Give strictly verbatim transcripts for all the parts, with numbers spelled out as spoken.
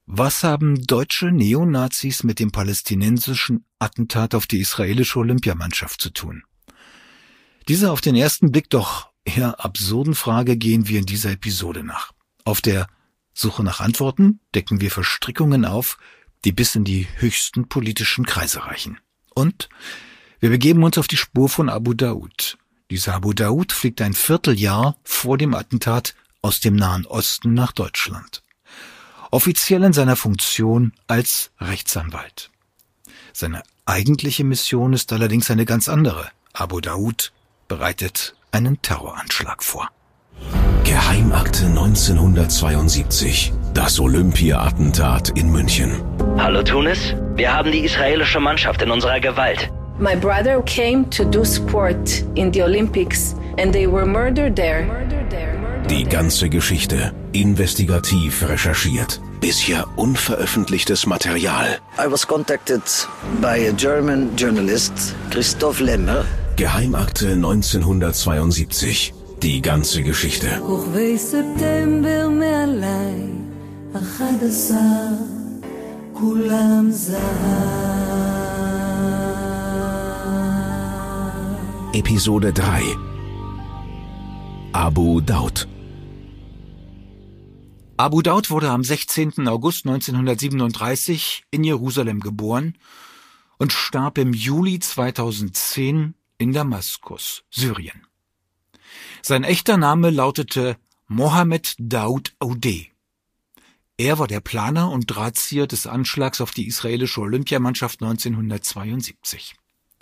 Was haben deutsche Neonazis mit dem palästinensischen Attentat auf die israelische Olympiamannschaft zu tun? Dieser auf den ersten Blick doch eher absurden Frage gehen wir in dieser Episode nach. Auf der Suche nach Antworten decken wir Verstrickungen auf, die bis in die höchsten politischen Kreise reichen. Und wir begeben uns auf die Spur von Abu Daoud. Dieser Abu Daoud fliegt ein Vierteljahr vor dem Attentat aus dem Nahen Osten nach Deutschland. Offiziell in seiner Funktion als Rechtsanwalt. Seine eigentliche Mission ist allerdings eine ganz andere. Abu Daoud bereitet einen Terroranschlag vor. Geheimakte neunzehnhundertzweiundsiebzig. Das Olympia-Attentat in München. Hallo Tunis, wir haben die israelische Mannschaft in unserer Gewalt. My brother came to do sport in the Olympics and they were murdered there. Die ganze Geschichte investigativ recherchiert. Bisher unveröffentlichtes Material. I was contacted by a German journalist, Christoph Lemmer. Geheimakte neunzehnhundertzweiundsiebzig. Die ganze Geschichte. Episode drei. Abu Daoud. Abu Daoud wurde am sechzehnten August neunzehnhundertsiebenunddreißig in Jerusalem geboren und starb im Juli zweitausendzehn in Damaskus, Syrien. Sein echter Name lautete Mohammed Daoud Aoudeh. Er war der Planer und Drahtzieher des Anschlags auf die israelische Olympiamannschaft neunzehnhundertzweiundsiebzig.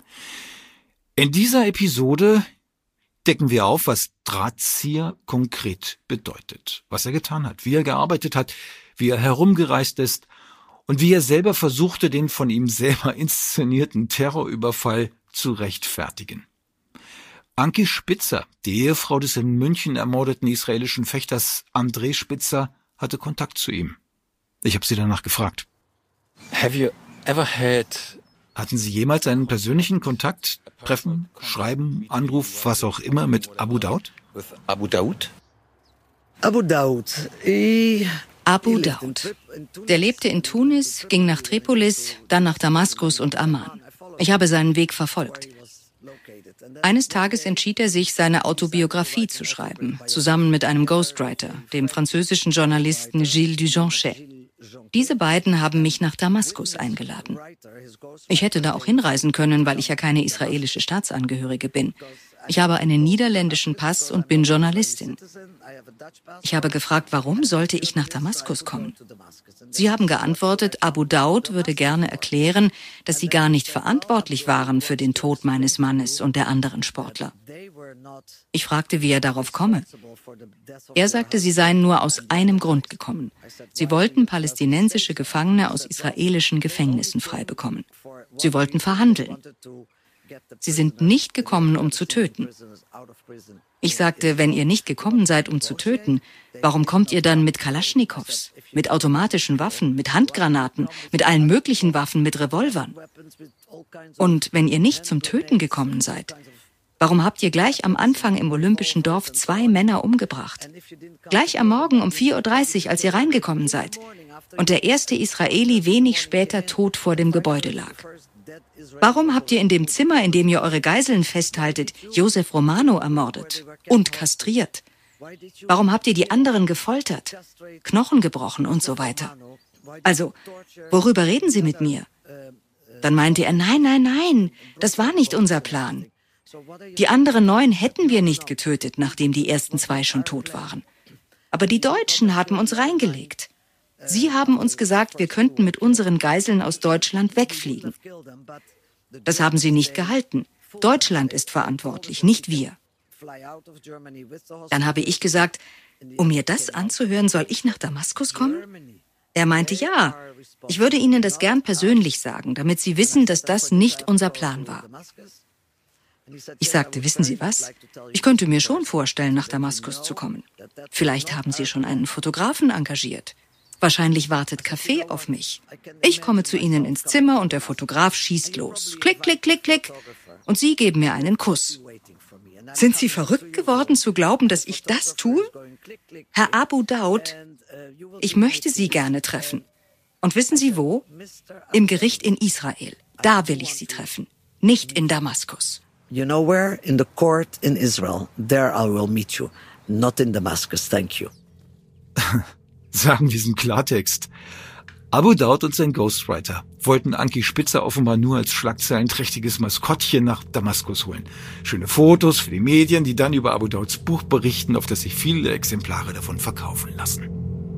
In dieser Episode decken wir auf, was Drahtzieher konkret bedeutet, was er getan hat, wie er gearbeitet hat, wie er herumgereist ist und wie er selber versuchte, den von ihm selber inszenierten Terrorüberfall zu rechtfertigen. Anki Spitzer, die Ehefrau des in München ermordeten israelischen Fechters André Spitzer, hatte Kontakt zu ihm. Ich habe sie danach gefragt. Have you ever had Hatten Sie jemals einen persönlichen Kontakt, Treffen, Schreiben, Anruf, was auch immer mit Abu Daoud? with Abu Daoud? Abu Daoud. He Abu Daoud. Der lebte in Tunis, ging nach Tripolis, dann nach Damaskus und Amman. Ich habe seinen Weg verfolgt. Eines Tages entschied er sich, seine Autobiografie zu schreiben, zusammen mit einem Ghostwriter, dem französischen Journalisten Gilles Dujonchet. Diese beiden haben mich nach Damaskus eingeladen. Ich hätte da auch hinreisen können, weil ich ja keine israelische Staatsangehörige bin. Ich habe einen niederländischen Pass und bin Journalistin. Ich habe gefragt, warum sollte ich nach Damaskus kommen? Sie haben geantwortet, Abu Daoud würde gerne erklären, dass sie gar nicht verantwortlich waren für den Tod meines Mannes und der anderen Sportler. Ich fragte, wie er darauf komme. Er sagte, sie seien nur aus einem Grund gekommen. Sie wollten palästinensische Gefangene aus israelischen Gefängnissen freibekommen. Sie wollten verhandeln. Sie sind nicht gekommen, um zu töten. Ich sagte, wenn ihr nicht gekommen seid, um zu töten, warum kommt ihr dann mit Kalaschnikows, mit automatischen Waffen, mit Handgranaten, mit allen möglichen Waffen, mit Revolvern? Und wenn ihr nicht zum Töten gekommen seid, warum habt ihr gleich am Anfang im Olympischen Dorf zwei Männer umgebracht? Gleich am Morgen um vier Uhr dreißig, als ihr reingekommen seid. Und der erste Israeli wenig später tot vor dem Gebäude lag. Warum habt ihr in dem Zimmer, in dem ihr eure Geiseln festhaltet, Josef Romano ermordet und kastriert? Warum habt ihr die anderen gefoltert, Knochen gebrochen und so weiter? Also, worüber reden Sie mit mir? Dann meinte er, nein, nein, nein, das war nicht unser Plan. Die anderen neun hätten wir nicht getötet, nachdem die ersten zwei schon tot waren. Aber die Deutschen hatten uns reingelegt. Sie haben uns gesagt, wir könnten mit unseren Geiseln aus Deutschland wegfliegen. Das haben sie nicht gehalten. Deutschland ist verantwortlich, nicht wir. Dann habe ich gesagt, um mir das anzuhören, soll ich nach Damaskus kommen? Er meinte, ja, ich würde Ihnen das gern persönlich sagen, damit Sie wissen, dass das nicht unser Plan war. Ich sagte, wissen Sie was? Ich könnte mir schon vorstellen, nach Damaskus zu kommen. Vielleicht haben Sie schon einen Fotografen engagiert. Wahrscheinlich wartet Kaffee auf mich. Ich komme zu Ihnen ins Zimmer und der Fotograf schießt los. Klick, klick, klick, klick. Und Sie geben mir einen Kuss. Sind Sie verrückt geworden zu glauben, dass ich das tue? Herr Abu Daoud, ich möchte Sie gerne treffen. Und wissen Sie wo? Im Gericht in Israel. Da will ich Sie treffen. Nicht in Damaskus. You know where? In the court in Israel. There I will meet you. Not in Damascus. Thank you. Sagen wir es im Klartext. Abu Daud und sein Ghostwriter wollten Anki Spitzer offenbar nur als schlagzeilenträchtiges Maskottchen nach Damaskus holen. Schöne Fotos für die Medien, die dann über Abu Dauds Buch berichten, auf das sich viele Exemplare davon verkaufen lassen.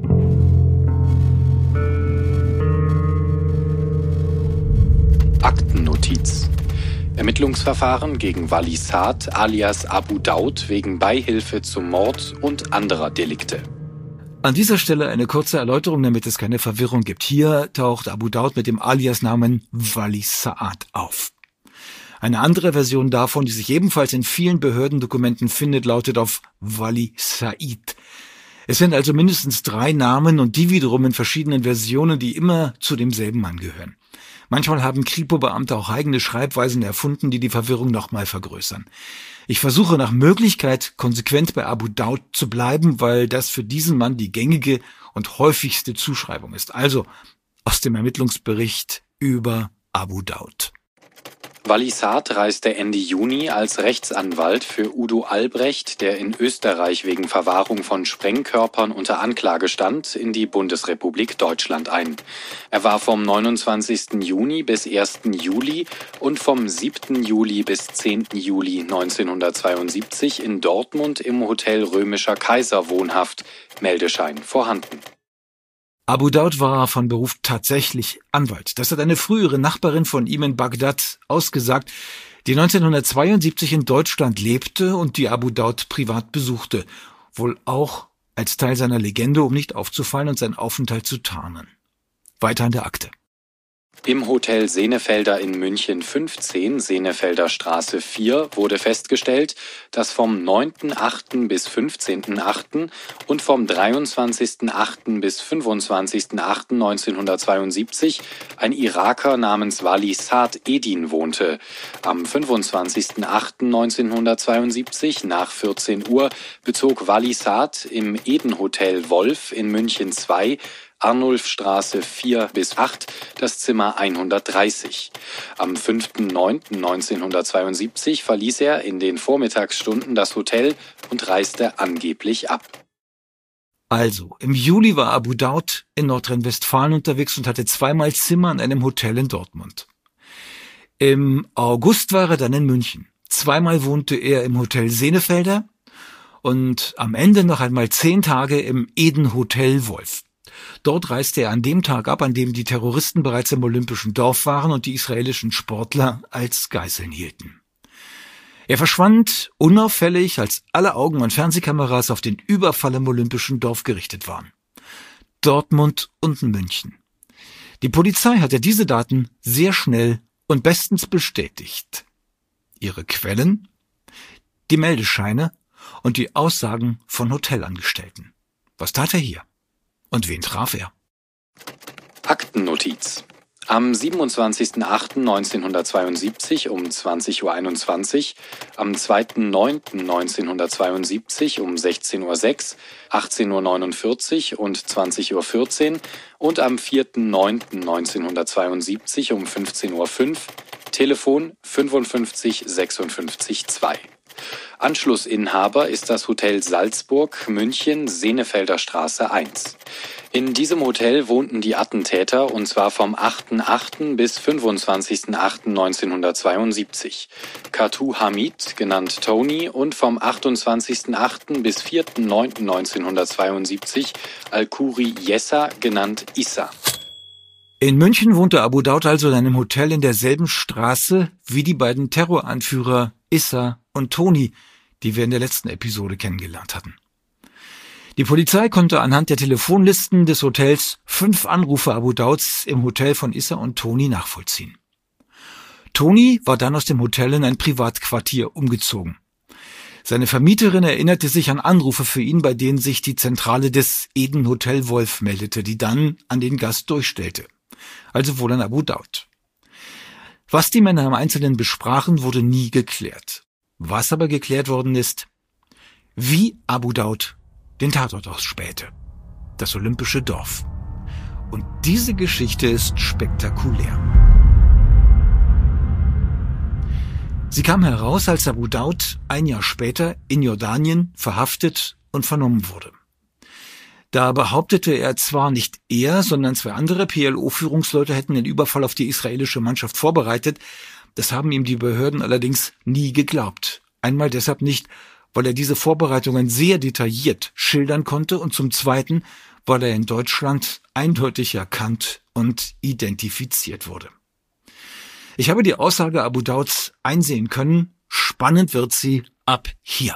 Aktennotiz. Ermittlungsverfahren gegen Wali Saad alias Abu Daud wegen Beihilfe zum Mord und anderer Delikte. An dieser Stelle eine kurze Erläuterung, damit es keine Verwirrung gibt. Hier taucht Abu Daud mit dem Aliasnamen Wali Saad auf. Eine andere Version davon, die sich ebenfalls in vielen Behördendokumenten findet, lautet auf Wali Said. Es sind also mindestens drei Namen und die wiederum in verschiedenen Versionen, die immer zu demselben Mann gehören. Manchmal haben Kripo-Beamte auch eigene Schreibweisen erfunden, die die Verwirrung nochmal vergrößern. Ich versuche nach Möglichkeit konsequent bei Abu Daud zu bleiben, weil das für diesen Mann die gängige und häufigste Zuschreibung ist. Also aus dem Ermittlungsbericht über Abu Daud. Wali Saad reiste Ende Juni als Rechtsanwalt für Udo Albrecht, der in Österreich wegen Verwahrung von Sprengkörpern unter Anklage stand, in die Bundesrepublik Deutschland ein. Er war vom neunundzwanzigsten Juni bis ersten Juli und vom siebten Juli bis zehnten Juli neunzehnhundertzweiundsiebzig in Dortmund im Hotel Römischer Kaiser wohnhaft, Meldeschein vorhanden. Abu Daud war von Beruf tatsächlich Anwalt. Das hat eine frühere Nachbarin von ihm in Bagdad ausgesagt, die neunzehnhundertzweiundsiebzig in Deutschland lebte und die Abu Daud privat besuchte. Wohl auch als Teil seiner Legende, um nicht aufzufallen und seinen Aufenthalt zu tarnen. Weiter in der Akte. Im Hotel Senefelder in München fünfzehn, Senefelder Straße vier, wurde festgestellt, dass vom neunten achten bis fünfzehnten achten und vom dreiundzwanzigsten achten bis fünfundzwanzigsten achten neunzehnhundertzweiundsiebzig ein Iraker namens Wali Saad Edin wohnte. Am fünfundzwanzigsten achten neunzehnhundertzweiundsiebzig nach vierzehn Uhr bezog Wali Saad im Eden Hotel Wolf in München zwei Arnulfstraße vier bis acht, das Zimmer hundertdreißig. Am fünften neunten neunzehnhundertzweiundsiebzig verließ er in den Vormittagsstunden das Hotel und reiste angeblich ab. Also, im Juli war Abu Daud in Nordrhein-Westfalen unterwegs und hatte zweimal Zimmer in einem Hotel in Dortmund. Im August war er dann in München. Zweimal wohnte er im Hotel Senefelder und am Ende noch einmal zehn Tage im Eden Hotel Wolf. Dort reiste er an dem Tag ab, an dem die Terroristen bereits im Olympischen Dorf waren und die israelischen Sportler als Geiseln hielten. Er verschwand unauffällig, als alle Augen und Fernsehkameras auf den Überfall im Olympischen Dorf gerichtet waren. Dortmund und München. Die Polizei hatte diese Daten sehr schnell und bestens bestätigt. Ihre Quellen? Die Meldescheine und die Aussagen von Hotelangestellten. Was tat er hier? Und wen traf er? Aktennotiz. Am siebenundzwanzigsten achten neunzehnhundertzweiundsiebzig um zwanzig Uhr einundzwanzig, am zweiten neunten neunzehnhundertzweiundsiebzig um sechzehn Uhr sechs, achtzehn Uhr neunundvierzig und zwanzig Uhr vierzehn und am vierten neunten neunzehnhundertzweiundsiebzig um fünfzehn Uhr fünf, Telefon fünfundfünfzig sechsundfünfzig zwei. Anschlussinhaber ist das Hotel Salzburg, München, Senefelder Straße eins. In diesem Hotel wohnten die Attentäter und zwar vom achten achten bis fünfundzwanzigsten achten neunzehnhundertzweiundsiebzig. Katu Hamid, genannt Tony, und vom achtundzwanzigsten achten bis vierten neunten neunzehnhundertzweiundsiebzig Al-Khoury Yessa, genannt Issa. In München wohnte Abu Daud also in einem Hotel in derselben Straße wie die beiden Terroranführer Issa und Tony, die wir in der letzten Episode kennengelernt hatten. Die Polizei konnte anhand der Telefonlisten des Hotels fünf Anrufe Abu Dauds im Hotel von Issa und Tony nachvollziehen. Tony war dann aus dem Hotel in ein Privatquartier umgezogen. Seine Vermieterin erinnerte sich an Anrufe für ihn, bei denen sich die Zentrale des Eden Hotel Wolf meldete, die dann an den Gast durchstellte. Also wohl an Abu Daud. Was die Männer im Einzelnen besprachen, wurde nie geklärt. Was aber geklärt worden ist, wie Abu Daud den Tatort ausspähte. Das Olympische Dorf. Und diese Geschichte ist spektakulär. Sie kam heraus, als Abu Daud ein Jahr später in Jordanien verhaftet und vernommen wurde. Da behauptete er zwar nicht er, sondern zwei andere P L O-Führungsleute hätten den Überfall auf die israelische Mannschaft vorbereitet. Das haben ihm die Behörden allerdings nie geglaubt. Einmal deshalb nicht, weil er diese Vorbereitungen sehr detailliert schildern konnte und zum Zweiten, weil er in Deutschland eindeutig erkannt und identifiziert wurde. Ich habe die Aussage Abu Dauds einsehen können. Spannend wird sie ab hier.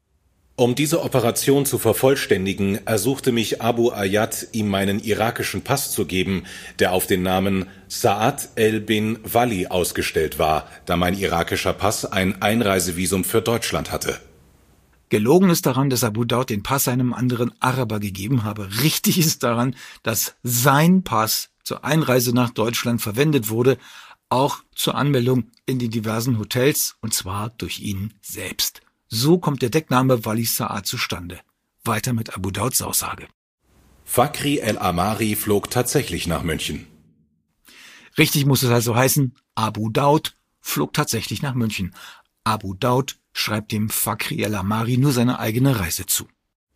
Um diese Operation zu vervollständigen, ersuchte mich Abu Ayyad, ihm meinen irakischen Pass zu geben, der auf den Namen Sa'ad el-Bin Wali ausgestellt war, da mein irakischer Pass ein Einreisevisum für Deutschland hatte. Gelogen ist daran, dass Abu Daud den Pass einem anderen Araber gegeben habe. Richtig ist daran, dass sein Pass zur Einreise nach Deutschland verwendet wurde, auch zur Anmeldung in die diversen Hotels, und zwar durch ihn selbst. So kommt der Deckname Wali Sa'ad zustande. Weiter mit Abu Dauds Aussage. Fakhri el-Amari flog tatsächlich nach München. Richtig muss es also heißen, Abu Daud flog tatsächlich nach München. Abu Daud schreibt dem Fakhri el-Amari nur seine eigene Reise zu.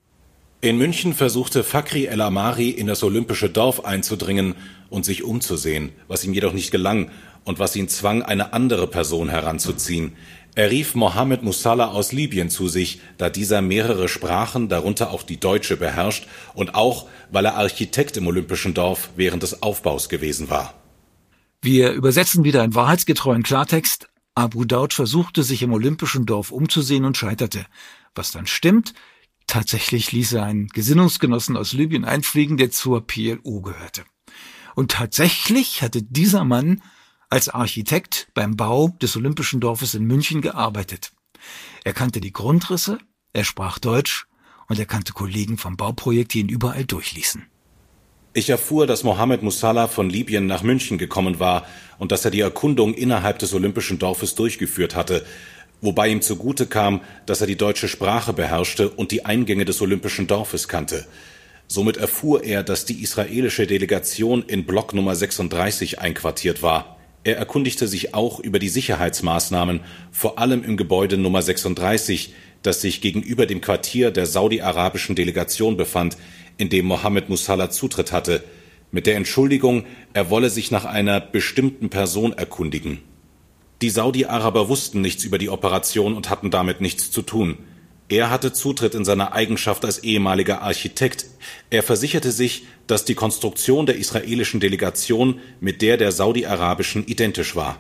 In München versuchte Fakhri el-Amari in das olympische Dorf einzudringen und sich umzusehen, was ihm jedoch nicht gelang und was ihn zwang, eine andere Person heranzuziehen. Er rief Mohammed Musalla aus Libyen zu sich, da dieser mehrere Sprachen, darunter auch die deutsche, beherrscht und auch, weil er Architekt im Olympischen Dorf während des Aufbaus gewesen war. Wir übersetzen wieder in wahrheitsgetreuen Klartext. Abu Daud versuchte, sich im Olympischen Dorf umzusehen und scheiterte. Was dann stimmt, tatsächlich ließ er einen Gesinnungsgenossen aus Libyen einfliegen, der zur P L O gehörte. Und tatsächlich hatte dieser Mann als Architekt beim Bau des Olympischen Dorfes in München gearbeitet. Er kannte die Grundrisse, er sprach Deutsch und er kannte Kollegen vom Bauprojekt, die ihn überall durchließen. Ich erfuhr, dass Mohammed Musalla von Libyen nach München gekommen war und dass er die Erkundung innerhalb des Olympischen Dorfes durchgeführt hatte, wobei ihm zugute kam, dass er die deutsche Sprache beherrschte und die Eingänge des Olympischen Dorfes kannte. Somit erfuhr er, dass die israelische Delegation in Block Nummer sechsunddreißig einquartiert war. Er erkundigte sich auch über die Sicherheitsmaßnahmen, vor allem im Gebäude Nummer sechsunddreißig, das sich gegenüber dem Quartier der saudi-arabischen Delegation befand, in dem Mohammed Musalla Zutritt hatte, mit der Entschuldigung, er wolle sich nach einer bestimmten Person erkundigen. Die Saudi-Araber wussten nichts über die Operation und hatten damit nichts zu tun. Er hatte Zutritt in seiner Eigenschaft als ehemaliger Architekt. Er versicherte sich, dass die Konstruktion der israelischen Delegation mit der der saudi-arabischen identisch war.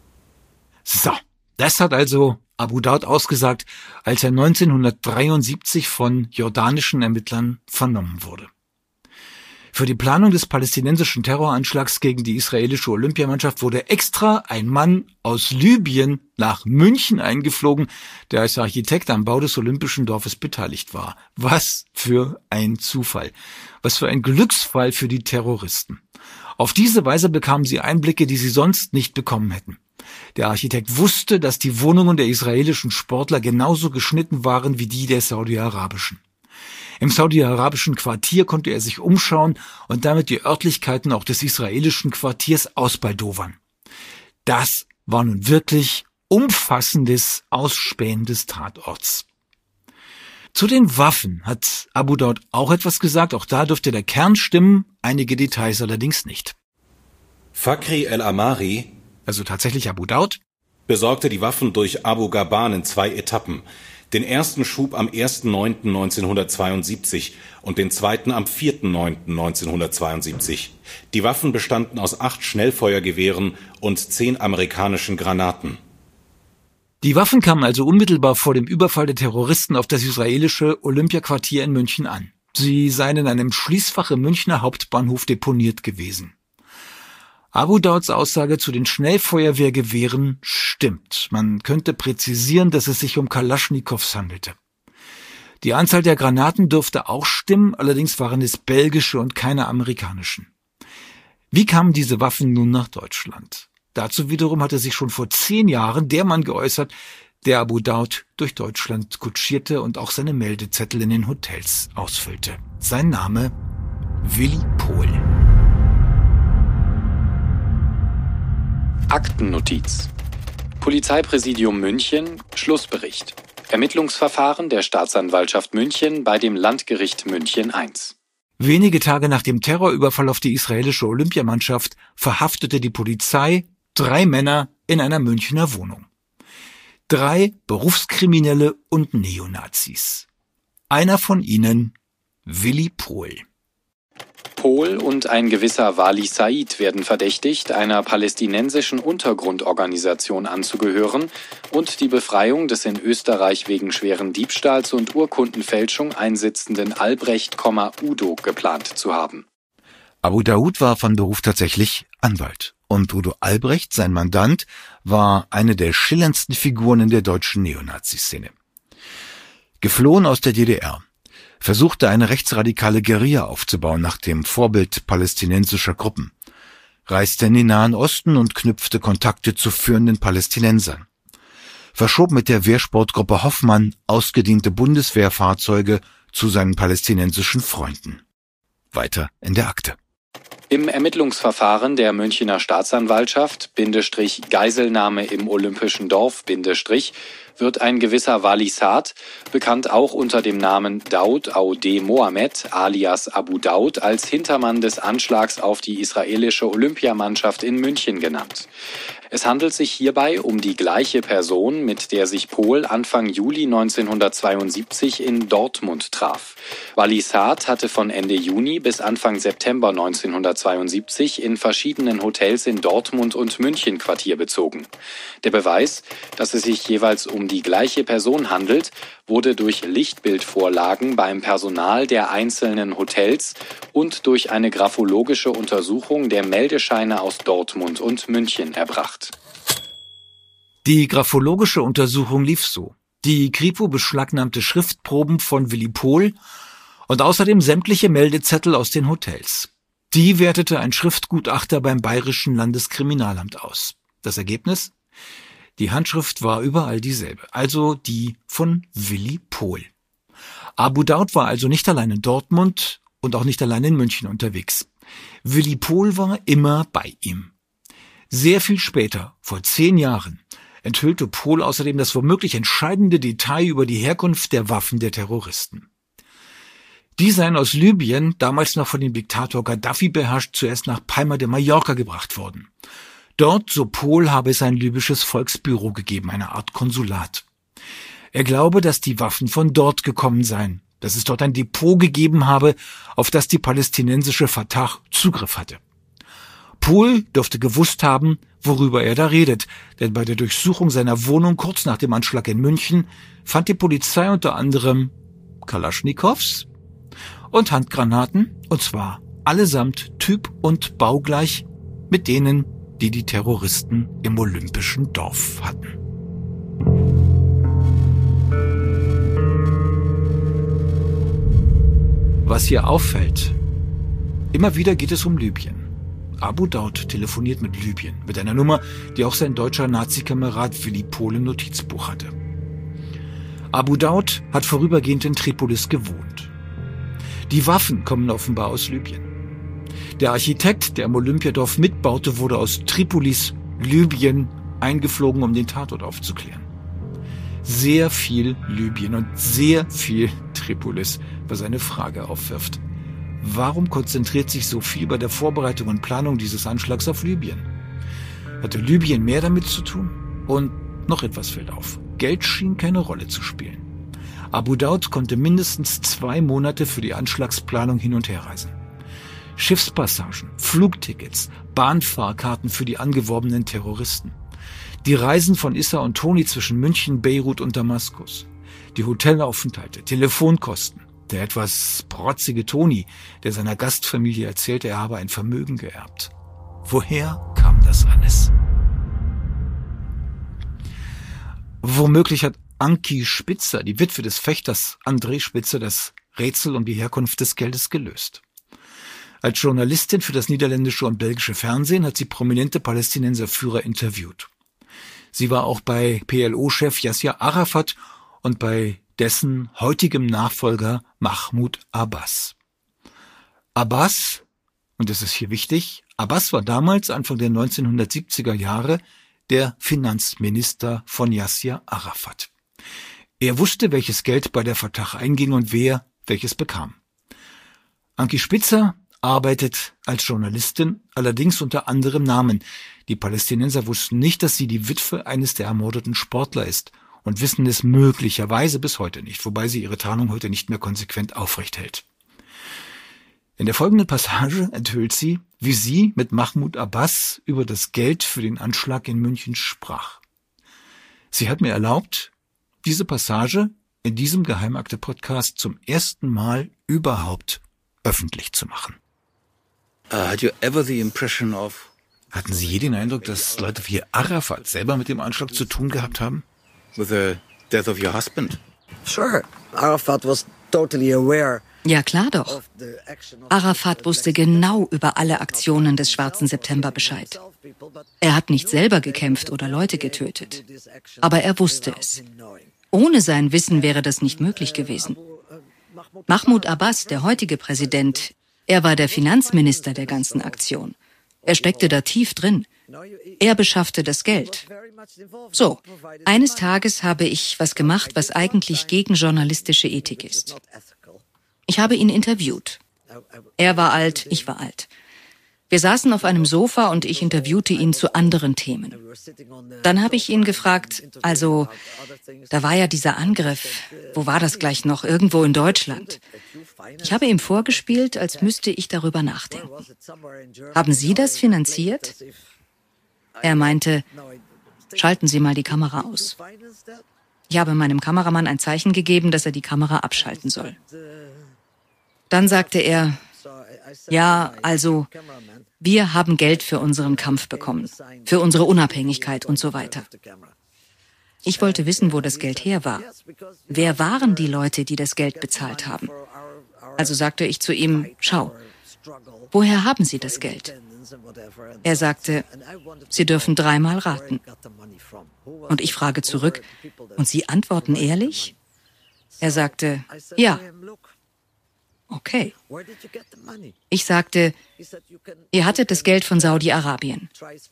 So, das hat also Abu Daud ausgesagt, als er neunzehnhundertdreiundsiebzig von jordanischen Ermittlern vernommen wurde. Für die Planung des palästinensischen Terroranschlags gegen die israelische Olympiamannschaft wurde extra ein Mann aus Libyen nach München eingeflogen, der als Architekt am Bau des Olympischen Dorfes beteiligt war. Was für ein Zufall. Was für ein Glücksfall für die Terroristen. Auf diese Weise bekamen sie Einblicke, die sie sonst nicht bekommen hätten. Der Architekt wusste, dass die Wohnungen der israelischen Sportler genauso geschnitten waren wie die der saudi-arabischen. Im saudi-arabischen Quartier konnte er sich umschauen und damit die Örtlichkeiten auch des israelischen Quartiers ausbaldowern. Das war nun wirklich umfassendes Ausspähen des Tatorts. Zu den Waffen hat Abu Daud auch etwas gesagt, auch da dürfte der Kern stimmen, einige Details allerdings nicht. Fakhri el-Amari, also tatsächlich Abu Daud, besorgte die Waffen durch Abu Gaban in zwei Etappen. Den ersten Schub am ersten neunten neunzehnhundertzweiundsiebzig und den zweiten am vierten neunten neunzehnhundertzweiundsiebzig. Die Waffen bestanden aus acht Schnellfeuergewehren und zehn amerikanischen Granaten. Die Waffen kamen also unmittelbar vor dem Überfall der Terroristen auf das israelische Olympiaquartier in München an. Sie seien in einem Schließfach im Münchner Hauptbahnhof deponiert gewesen. Abu Dauds Aussage zu den Schnellfeuerwehrgewehren stimmt. Man könnte präzisieren, dass es sich um Kalaschnikows handelte. Die Anzahl der Granaten dürfte auch stimmen, allerdings waren es belgische und keine amerikanischen. Wie kamen diese Waffen nun nach Deutschland? Dazu wiederum hatte sich schon vor zehn Jahren der Mann geäußert, der Abu Daud durch Deutschland kutschierte und auch seine Meldezettel in den Hotels ausfüllte. Sein Name Willi Pohl. Aktennotiz. Polizeipräsidium München, Schlussbericht. Ermittlungsverfahren der Staatsanwaltschaft München bei dem Landgericht München eins. Wenige Tage nach dem Terrorüberfall auf die israelische Olympiamannschaft verhaftete die Polizei drei Männer in einer Münchner Wohnung. Drei Berufskriminelle und Neonazis. Einer von ihnen, Willi Pohl. Pohl und ein gewisser Wali Said werden verdächtigt, einer palästinensischen Untergrundorganisation anzugehören und die Befreiung des in Österreich wegen schweren Diebstahls und Urkundenfälschung einsitzenden Albrecht, Udo geplant zu haben. Abu Daoud war von Beruf tatsächlich Anwalt und Udo Albrecht, sein Mandant, war eine der schillerndsten Figuren in der deutschen Neonazi-Szene. Geflohen aus der D D R, versuchte eine rechtsradikale Guerilla aufzubauen nach dem Vorbild palästinensischer Gruppen, reiste in den Nahen Osten und knüpfte Kontakte zu führenden Palästinensern, verschob mit der Wehrsportgruppe Hoffmann ausgediente Bundeswehrfahrzeuge zu seinen palästinensischen Freunden. Weiter in der Akte. Im Ermittlungsverfahren der Münchner Staatsanwaltschaft, Bindestrich Geiselnahme im Olympischen Dorf, Bindestrich, wird ein gewisser Wali Saad, bekannt auch unter dem Namen Daoud Aoudeh Mohammed alias Abu Daoud, als Hintermann des Anschlags auf die israelische Olympiamannschaft in München genannt. Es handelt sich hierbei um die gleiche Person, mit der sich Pohl Anfang Juli neunzehnhundertzweiundsiebzig in Dortmund traf. Wali Saad hatte von Ende Juni bis Anfang September neunzehnhundertzweiundsiebzig in verschiedenen Hotels in Dortmund und München Quartier bezogen. Der Beweis, dass es sich jeweils um die gleiche Person handelt, wurde durch Lichtbildvorlagen beim Personal der einzelnen Hotels und durch eine graphologische Untersuchung der Meldescheine aus Dortmund und München erbracht. Die graphologische Untersuchung lief so. Die Kripo beschlagnahmte Schriftproben von Willi Pohl und außerdem sämtliche Meldezettel aus den Hotels. Die wertete ein Schriftgutachter beim Bayerischen Landeskriminalamt aus. Das Ergebnis? Die Handschrift war überall dieselbe, also die von Willi Pohl. Abu Daoud war also nicht allein in Dortmund und auch nicht allein in München unterwegs. Willi Pohl war immer bei ihm. Sehr viel später, vor zehn Jahren, enthüllte Pohl außerdem das womöglich entscheidende Detail über die Herkunft der Waffen der Terroristen. Die seien aus Libyen, damals noch von dem Diktator Gaddafi beherrscht, zuerst nach Palma de Mallorca gebracht worden. Dort, so Pohl, habe es ein libysches Volksbüro gegeben, eine Art Konsulat. Er glaube, dass die Waffen von dort gekommen seien, dass es dort ein Depot gegeben habe, auf das die palästinensische Fatah Zugriff hatte. Pohl dürfte gewusst haben, worüber er da redet, denn bei der Durchsuchung seiner Wohnung kurz nach dem Anschlag in München fand die Polizei unter anderem Kalaschnikows und Handgranaten, und zwar allesamt typ- und baugleich mit denen, die die Terroristen im Olympischen Dorf hatten. Was hier auffällt, immer wieder geht es um Libyen. Abu Daoud telefoniert mit Libyen, mit einer Nummer, die auch sein deutscher Nazikamerad Willi Pohl im Notizbuch hatte. Abu Daoud hat vorübergehend in Tripolis gewohnt. Die Waffen kommen offenbar aus Libyen. Der Architekt, der im Olympiadorf mitbaute, wurde aus Tripolis, Libyen, eingeflogen, um den Tatort aufzuklären. Sehr viel Libyen und sehr viel Tripolis, was eine Frage aufwirft. Warum konzentriert sich so viel bei der Vorbereitung und Planung dieses Anschlags auf Libyen? Hatte Libyen mehr damit zu tun? Und noch etwas fällt auf. Geld schien keine Rolle zu spielen. Abu Daoud konnte mindestens zwei Monate für die Anschlagsplanung hin und her reisen. Schiffspassagen, Flugtickets, Bahnfahrkarten für die angeworbenen Terroristen. Die Reisen von Issa und Toni zwischen München, Beirut und Damaskus. Die Hotelaufenthalte, Telefonkosten. Der etwas protzige Toni, der seiner Gastfamilie erzählte, er habe ein Vermögen geerbt. Woher kam das alles? Womöglich hat Anki Spitzer, die Witwe des Fechters André Spitzer, das Rätsel um die Herkunft des Geldes gelöst. Als Journalistin für das niederländische und belgische Fernsehen hat sie prominente Palästinenserführer interviewt. Sie war auch bei P L O-Chef Yasser Arafat und bei dessen heutigem Nachfolger Mahmoud Abbas. Abbas, und das ist hier wichtig, Abbas war damals, Anfang der neunzehnhundertsiebziger Jahre, der Finanzminister von Yasser Arafat. Er wusste, welches Geld bei der Fatah einging und wer welches bekam. Anki Spitzer arbeitet als Journalistin, allerdings unter anderem Namen. Die Palästinenser wussten nicht, dass sie die Witwe eines der ermordeten Sportler ist und wissen es möglicherweise bis heute nicht, wobei sie ihre Tarnung heute nicht mehr konsequent aufrecht hält. In der folgenden Passage enthüllt sie, wie sie mit Mahmoud Abbas über das Geld für den Anschlag in München sprach. Sie hat mir erlaubt, diese Passage in diesem Geheimakte-Podcast zum ersten Mal überhaupt öffentlich zu machen. Uh, had you ever the impression of... Hatten Sie je den Eindruck, dass Leute wie Arafat selber mit dem Anschlag zu tun gehabt haben? with the death of your husband? Sure, Arafat was totally aware. Ja, klar doch. Arafat wusste genau über alle Aktionen des Schwarzen September Bescheid. Er hat nicht selber gekämpft oder Leute getötet. Aber er wusste es. Ohne sein Wissen wäre das nicht möglich gewesen. Mahmoud Abbas, der heutige Präsident, er war der Finanzminister der ganzen Aktion. Er steckte da tief drin. Er beschaffte das Geld. So, eines Tages habe ich was gemacht, was eigentlich gegen journalistische Ethik ist. Ich habe ihn interviewt. Er war alt, ich war alt. Wir saßen auf einem Sofa und ich interviewte ihn zu anderen Themen. Dann habe ich ihn gefragt, also, da war ja dieser Angriff, wo war das gleich noch, irgendwo in Deutschland. Ich habe ihm vorgespielt, als müsste ich darüber nachdenken. Haben Sie das finanziert? Er meinte, schalten Sie mal die Kamera aus. Ich habe meinem Kameramann ein Zeichen gegeben, dass er die Kamera abschalten soll. Dann sagte er, ja, also, wir haben Geld für unseren Kampf bekommen, für unsere Unabhängigkeit und so weiter. Ich wollte wissen, wo das Geld her war. Wer waren die Leute, die das Geld bezahlt haben? Also sagte ich zu ihm, schau, woher haben Sie das Geld? Er sagte, Sie dürfen dreimal raten. Und ich frage zurück, und Sie antworten ehrlich? Er sagte, ja. Okay. Ich sagte, ihr hattet das Geld von Saudi-Arabien.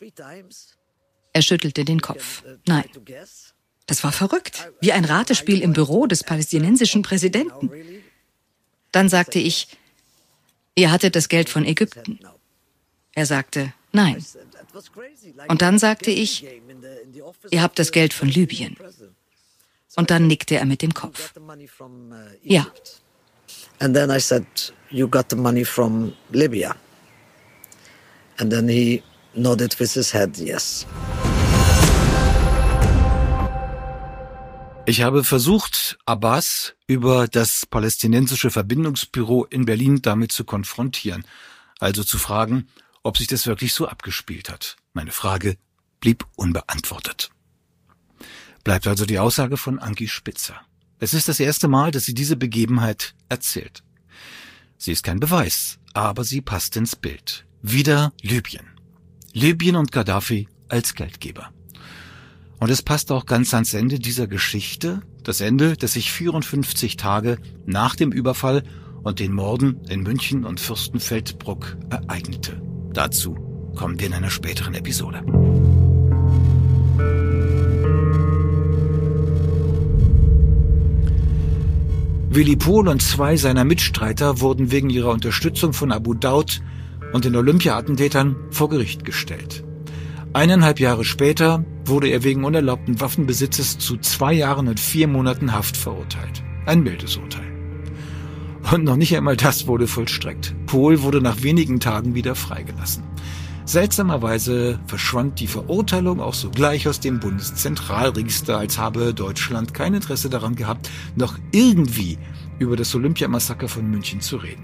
Er schüttelte den Kopf. Nein. Das war verrückt, wie ein Ratespiel im Büro des palästinensischen Präsidenten. Dann sagte ich, ihr hattet das Geld von Ägypten. Er sagte, nein. Und dann sagte ich, ihr habt das Geld von Libyen. Und dann nickte er mit dem Kopf. Ja. And then I said, you got the money from Libya. And then he nodded with his head, yes. Ich habe versucht, Abbas über das palästinensische Verbindungsbüro in Berlin damit zu konfrontieren, also zu fragen, ob sich das wirklich so abgespielt hat. Meine Frage blieb unbeantwortet. Bleibt also die Aussage von Anki Spitzer. Es ist das erste Mal, dass sie diese Begebenheit erzählt. Sie ist kein Beweis, aber sie passt ins Bild. Wieder Libyen. Libyen und Gaddafi als Geldgeber. Und es passt auch ganz ans Ende dieser Geschichte, das Ende, das sich vierundfünfzig Tage nach dem Überfall und den Morden in München und Fürstenfeldbruck ereignete. Dazu kommen wir in einer späteren Episode. Willi Pohl und zwei seiner Mitstreiter wurden wegen ihrer Unterstützung von Abu Daud und den Olympia-Attentätern vor Gericht gestellt. Eineinhalb Jahre später wurde er wegen unerlaubten Waffenbesitzes zu zwei Jahren und vier Monaten Haft verurteilt. Ein mildes Urteil. Und noch nicht einmal das wurde vollstreckt. Pohl wurde nach wenigen Tagen wieder freigelassen. Seltsamerweise verschwand die Verurteilung auch sogleich aus dem Bundeszentralregister, als habe Deutschland kein Interesse daran gehabt, noch irgendwie über das Olympiamassaker von München zu reden.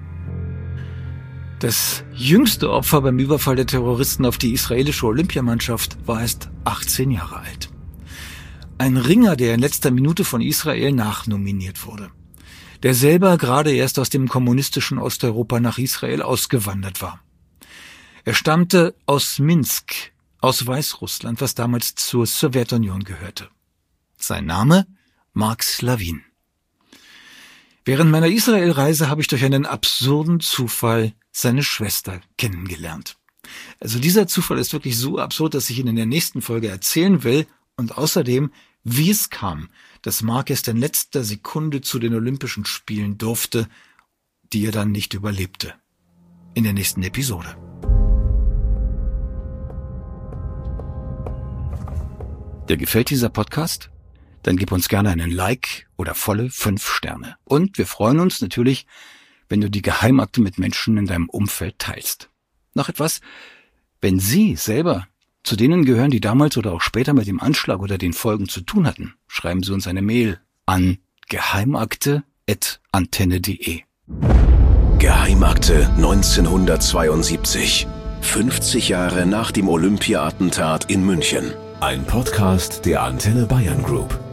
Das jüngste Opfer beim Überfall der Terroristen auf die israelische Olympiamannschaft war erst achtzehn Jahre alt. Ein Ringer, der in letzter Minute von Israel nachnominiert wurde, der selber gerade erst aus dem kommunistischen Osteuropa nach Israel ausgewandert war. Er stammte aus Minsk, aus Weißrussland, was damals zur Sowjetunion gehörte. Sein Name? Mark Slavin. Während meiner Israelreise habe ich durch einen absurden Zufall seine Schwester kennengelernt. Also dieser Zufall ist wirklich so absurd, dass ich ihn in der nächsten Folge erzählen will und außerdem, wie es kam, dass Marquez in letzter Sekunde zu den Olympischen Spielen durfte, die er dann nicht überlebte. In der nächsten Episode. Dir gefällt dieser Podcast? Dann gib uns gerne einen Like oder volle fünf Sterne. Und wir freuen uns natürlich, wenn du die Geheimakte mit Menschen in deinem Umfeld teilst. Noch etwas, wenn Sie selber zu denen gehören, die damals oder auch später mit dem Anschlag oder den Folgen zu tun hatten, schreiben Sie uns eine Mail an geheimakte at antenne punkt de. Geheimakte neunzehnhundertzweiundsiebzig. fünfzig Jahre nach dem Olympia-Attentat in München. Ein Podcast der Antenne Bayern Group.